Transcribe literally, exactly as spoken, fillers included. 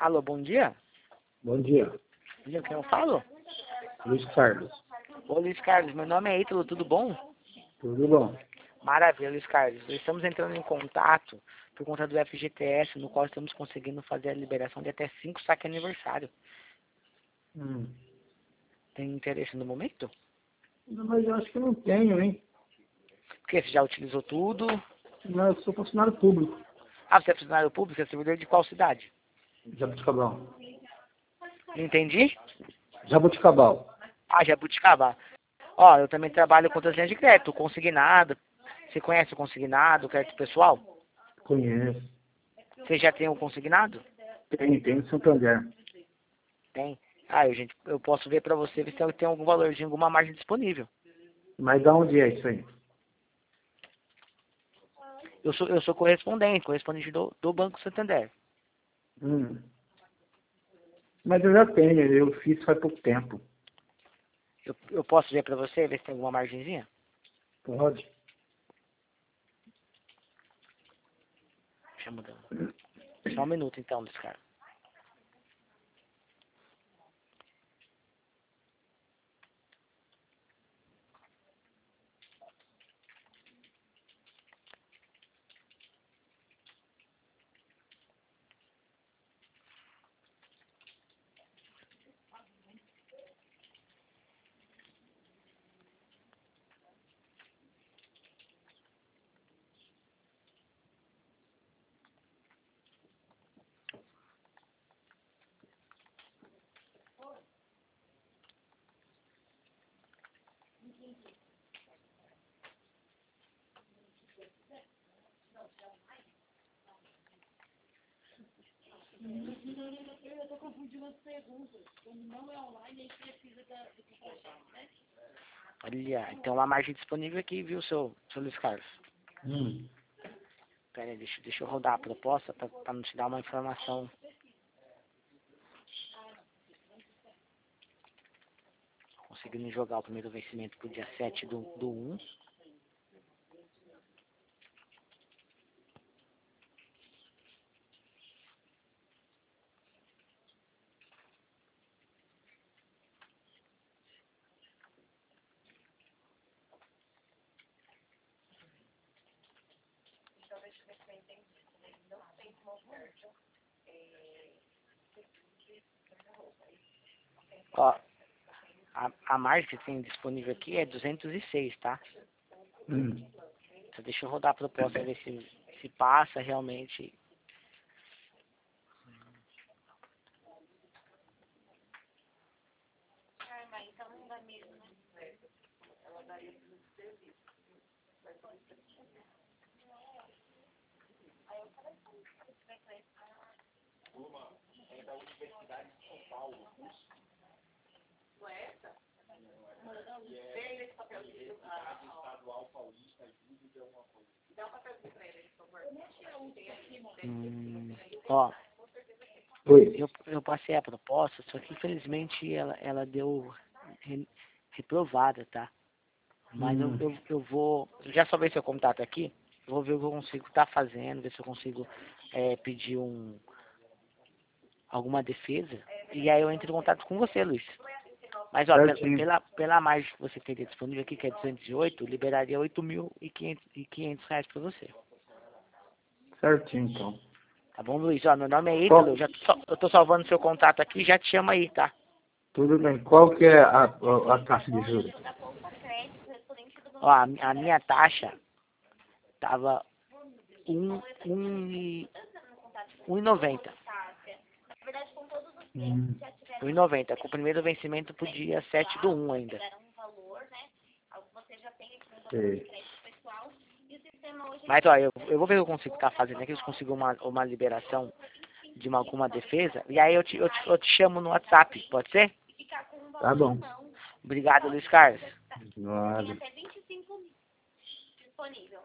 Alô, bom dia. Bom dia. Bom dia, quem eu falo? Luiz Carlos. Ô, Luiz Carlos, meu nome é Ítalo, tudo bom? Tudo bom? Maravilha, Luiz Carlos. Estamos entrando em contato por conta do F G T S, no qual estamos conseguindo fazer a liberação de até cinco saques aniversário. Hum. Tem interesse no momento? Não, mas eu acho que eu não tenho, hein? Porque você já utilizou tudo. Não, eu sou funcionário público. Ah, você é funcionário público, é servidor de qual cidade? Jabuticabal. Não entendi? Jabuticabal. Ah, Jabuticabá. Ó, eu também trabalho com outras linhas de crédito, consignado. Você conhece o consignado, o crédito pessoal? Conheço. Você já tem o consignado? Tem, tem no Santander. Tem. Ah, eu, gente, eu posso ver pra você ver se tem algum valorzinho, alguma margem disponível. Mas da onde é isso aí? Eu sou, eu sou correspondente, correspondente do, do Banco Santander. Hum. Mas eu já tenho, eu fiz faz pouco tempo. Eu, eu posso ver pra você, ver se tem alguma margenzinha? Pode? Deixa eu mudar. Só um minuto então, desse cara. Eu tô confundindo as perguntas. Quando não é online, a gente precisa da, do projeto, né? Olha, tem uma margem disponível aqui, viu, seu, seu Luiz Carlos? Hum. Pera aí, deixa, deixa eu rodar a proposta pra, pra não te dar uma informação. Conseguindo jogar o primeiro vencimento pro dia sete do, do um. Ó, a, a margem que tem disponível aqui é duzentos e seis, tá? Hum. Então deixa eu rodar a proposta, ver se, se passa realmente. Ah, mas então não dá mesmo, né? Ela daria tudo de serviço. Aí eu falei, como que você vai fazer? Uma é da Universidade de São Paulo. Não é essa? Vem nesse papelzinho. Estado Estadual Paulista, Júlio de alguma coisa. Dá um papelzinho pra ele, por favor. Hum, ó, Oi. eu, eu passei a proposta, só que infelizmente ela, ela deu re, reprovada, tá? Mas eu, Hum. eu, eu vou, já salvei seu contato aqui, eu vou ver o que eu consigo estar fazendo, ver se eu consigo é, pedir um, alguma defesa, e aí eu entro em contato com você, Luiz. Mas, ó, pela, Certinho. pela, pela margem que você teria disponível aqui, que é duzentos e oito, liberaria oito mil e quinhentos reais pra você. Certinho, então. Tá bom, Luiz? Ó, meu nome é Ítalo, Qual... eu, já tô, sal- eu tô salvando seu contato aqui, já te chamo aí, tá? Tudo bem. Qual que é a, a, a taxa de juros? Ó, a, a minha taxa tava um, um e, um e noventa. Hum. um e noventa, com o primeiro vencimento pro dia sete do um ainda. Sei. Mas, ó, eu, eu vou ver o que eu consigo estar fazendo aqui, se eu consigo uma, uma liberação de uma, alguma defesa, e aí eu te, eu, te, eu te chamo no WhatsApp, pode ser? Tá bom. Obrigado, Luiz Carlos. Nada. Tem até vinte e cinco disponível.